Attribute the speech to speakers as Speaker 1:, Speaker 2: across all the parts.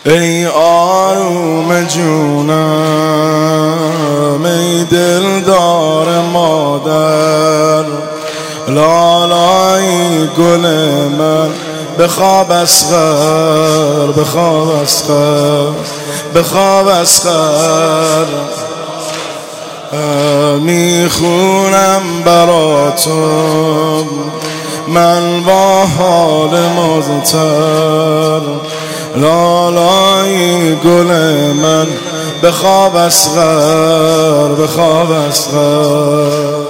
Speaker 1: ای آروم جونم، ای دلدار مادر، لالای گل من، بخواب اصغر، بخواب اصغر، بخواب اصغر. میخونم براتون من با حال مضطر، لالای گل من، بخواب اصغر، بخواب اصغر،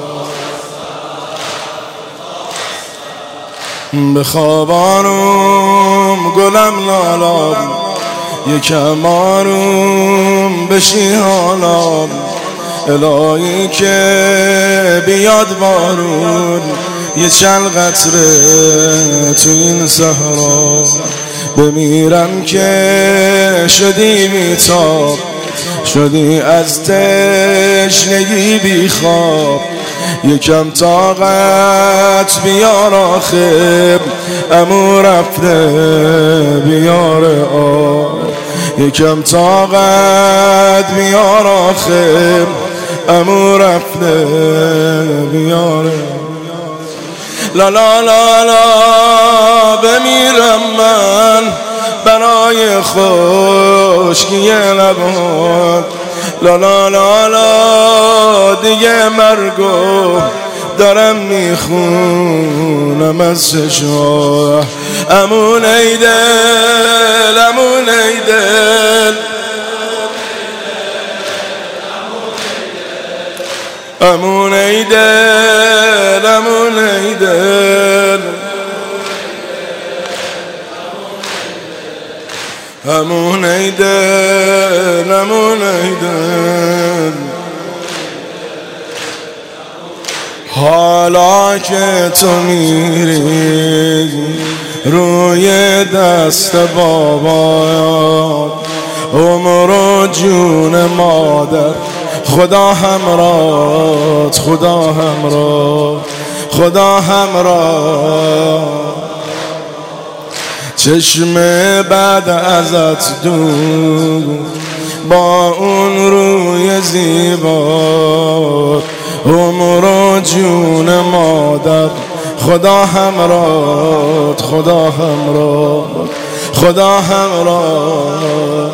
Speaker 1: بخواب آروم گلم لالا، یکم آروم بشی حالا، الهی که بیاد بارون، یه چند قطره تو این صحرا، بمیرم که شدی بیتاب، شدی از تشنگی بی خواب، یکم طاقت بیار آخه، عمو رفته بیار آب، یکم طاقت بیار آخه، عمو رفته بیار. لا لا لا لا بمیرم من برای خشکی لبات، لا لا لا لا دیگه مرگو دارم میخونم از چشمات، امون ای دل، امون ای دل، امون ای دل، امون ای دل، امون ای دل، امون ای دل. حالا که تو میری روی دست بابا، عمر و جون مادر، خدا همراهت، خدا همراه، خدا همراه. چشم بعد ازت دور با اون روی زیبا، عمر و جون مادر، خدا همراهت، خدا همراه، خدا همراه.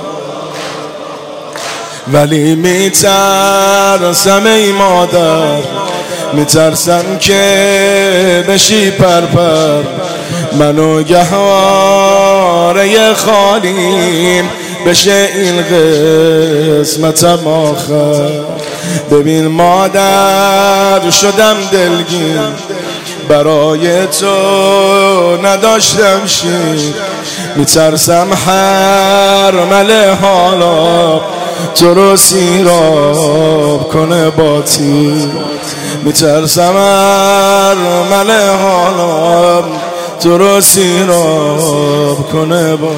Speaker 1: ولی میترسم ای مادر، میترسم که بشی پرپر، منو گهواره خالیم بشه این قسمتم آخر. ببین مادر شدم دلگیر، برای تو نداشتم شیر، میترسم حرمل حالا تو رو سیراب کنه با تیر، میترسم حرمل حالا تو رو سیراب کنه با.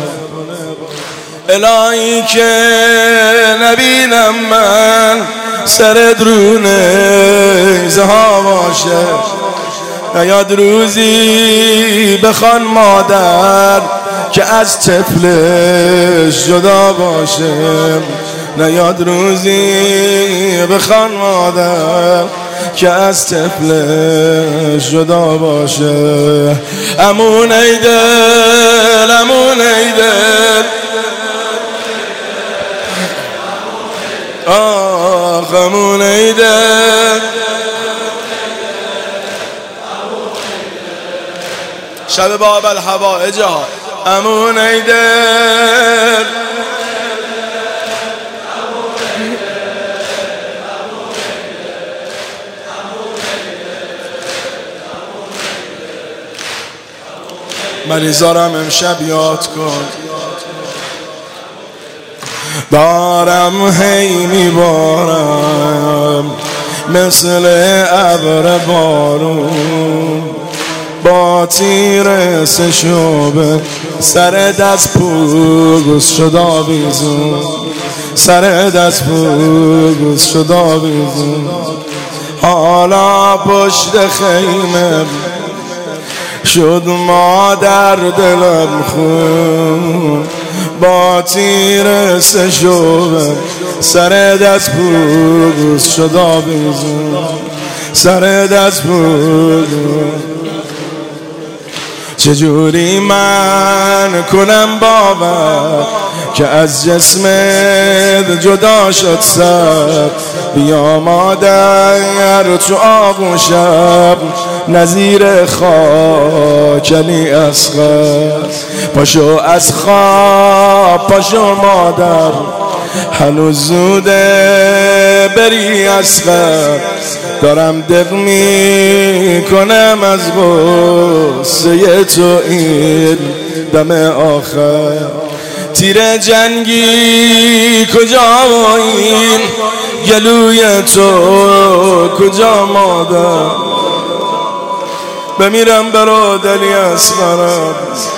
Speaker 1: الهی که نبینم من سرت رو نیزه ها باشه، نیاد روزی بخوان مادر که از طفلش جدا باشه، نیاد روزی بخوان مادر که از طفلش جدا باشه. امون ای دل، امون ای دل، آخ امون ای دل. شب باب الحوائج ها، امون ای دل، مریضارم امشب یاد کن، دارم هی میبارم مثل ابر بارون، با تیر سشوبه سر دست پوگوز شد آویزون، سر دست پوگوز شد آویزون. حالا پشت خیمه شد مادر دلم خون، با تیر سشوبم سر دست پوز شدا بیزون سر دست پوز چجوری من کنم باور که از جسمت جدا شد سر بیا مادر تو آغوش شب نظیر خاکلی اصغر پاشو از خواب پاشو مادر هنوز زوده بری اصغر دارم دق می کنم از غصه تو این دم آخر تیر جنگی کجا این گلوی تو کجا مادر بمیرم برادری اصغرم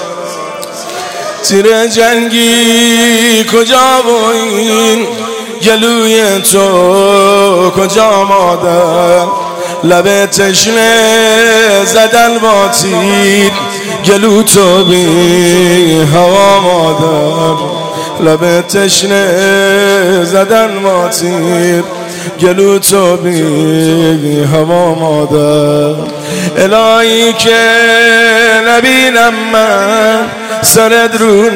Speaker 1: تیر جنگی کجا این گلوی تو کجا مادر لب تشنه زدن با تیر گلو تو بی هوا مادر لب تشنه زدن با تیر گلو تو بی هوا مادر الهی که نبینم من سرت رو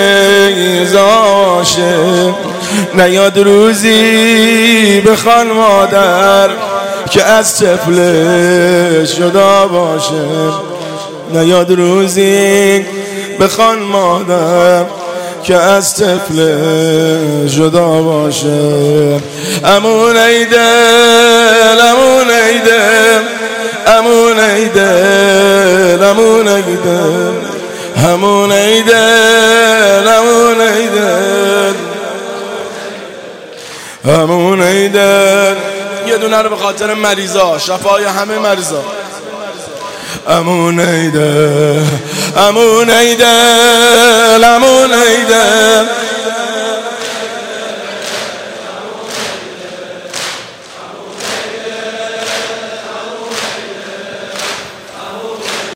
Speaker 1: نیزاشه نیاد روزی بخوان مادر که از طفلش جدا باشه نیاد روزی بخوان مادر که از طفلش جدا باشه امون ای دل امون ای دل امون ای دل امون ای دل امون ای دل امون ای دل امون ای دل یه دونه رو به خاطر مریضا شفای همه مریضا امون ای دل امون ای دل امون ای دل